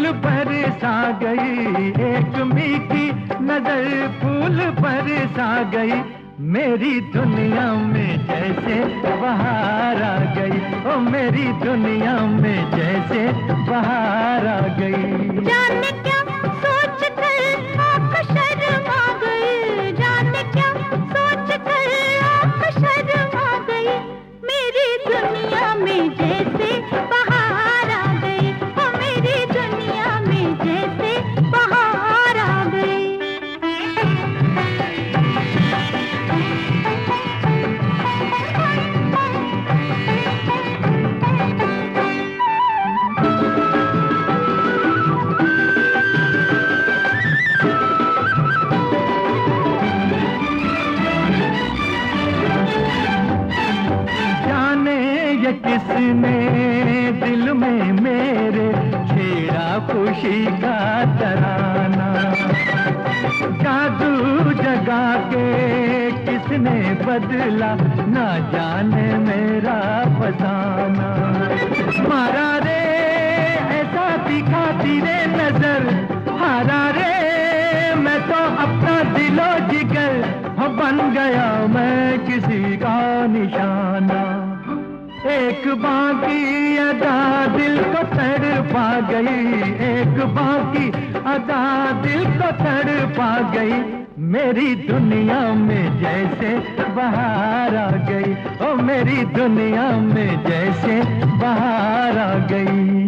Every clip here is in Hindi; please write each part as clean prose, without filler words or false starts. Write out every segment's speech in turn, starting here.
फूल बरसा गई, एक मीठी नजर फूल बरसा गई, मेरी दुनिया में जैसे बहार आ गई, ओ मेरी दुनिया में जैसे बहार आ गई। जाने क्या सोच कर आँख शर्मा गई, जाने क्या सोच कर आँख शर्मा गई, मेरी दुनिया में जैसे बहार आ गई, ओ मेरी दुनिया में जैसे बहार आ गई। किसने दिल में मेरे छेड़ा खुशी का तराना, जादू जगा के किसने बदला ना जाने मेरा फसाना। मारा रे ऐसा दिखा तेरे नजर, हारा रे मैं तो अपना दिलो जिगर, बन गया मैं किसी का निशाना। एक बाकी अदा दिल को तड़पा गई, एक बाकी अदा दिल को तड़पा गई, मेरी दुनिया में जैसे बहार आ गई, ओ मेरी दुनिया में जैसे बहार आ गई।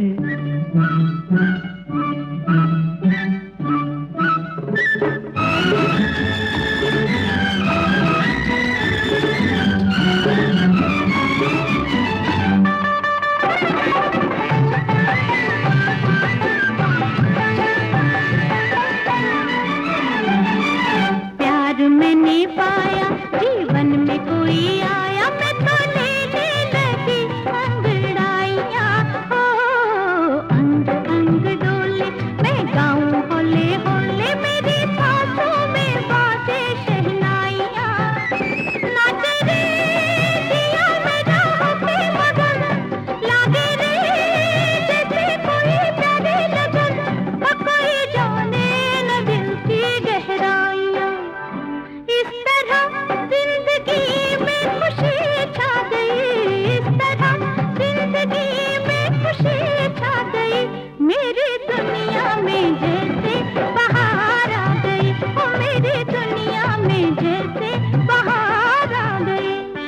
मैंने पाया जीवन में कोई आया, मैं तो लेने लगी अंगड़ाइयाँ, हो अंग अंग डोले मैं गाऊं होले होले, मेरी सांसों में बाजे शहनाइयाँ। नाच रे दिया मेरा होके मगन, लागे रे जैसे कोई प्यारे लगन, कोई जाने न दिल की गहराइयाँ। इस तरह जिंदगी में खुशी छा गई, इस तरह जिंदगी में खुशी छा गई, मेरी दुनिया में जैसे बहार आ गई, ओ मेरी दुनिया में जैसे बहार आ गई।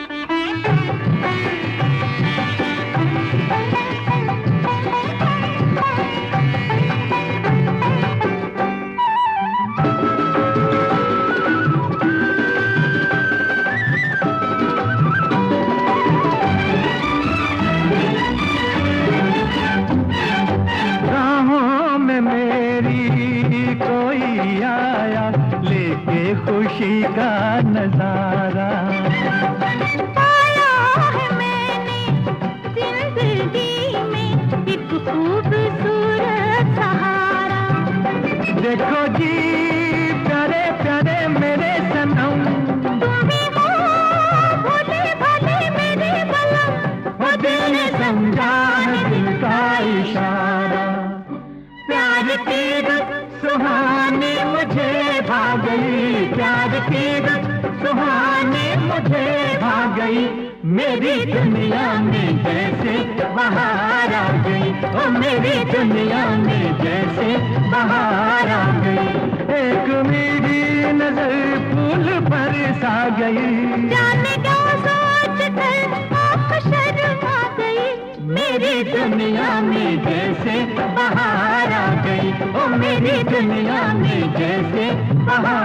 कोई आया लेके खुशी का नजारा, पाया है मैंने जिंदगी में एक खूबसूरत सहारा। देखो जी प्यारे प्यारे मेरे सनम, तुम ही हो भोले भाले मेरे बलम, वो दिल ने समझा है दिल का इशारा। प्यार की सुहानी मुझे भा गई, प्यार की सुहानी मुझे भा गई, मेरी दुनिया में जैसे बहार आ गई, ओ मेरी दुनिया में जैसे बहार आ गई। एक मीठी नजर फूल बरसा गई, जाने क्या सोच कर आँख शर्मा गई, मेरी दुनिया में जैसे बहार आ गई, ओ मेरी दुनिया में जैसे बहार